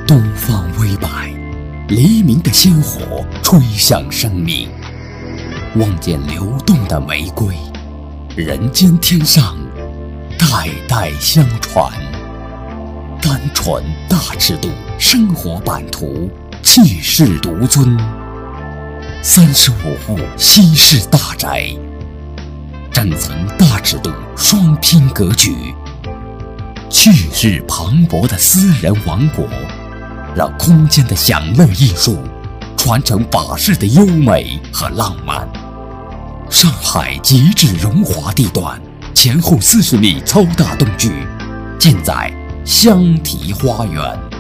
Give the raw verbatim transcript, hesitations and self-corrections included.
东方微白，黎明的鲜活吹向生命。望见流动的玫瑰，人间天上，代代相传。单纯大尺度生活版图，气势独尊。三十五户西式大宅，整层大尺度双拼格局，气势磅礴的私人王国，让空间的享乐艺术传承法式的优美和浪漫。上海极致荣华地段，前后四十米超大动距，尽在香缇花园。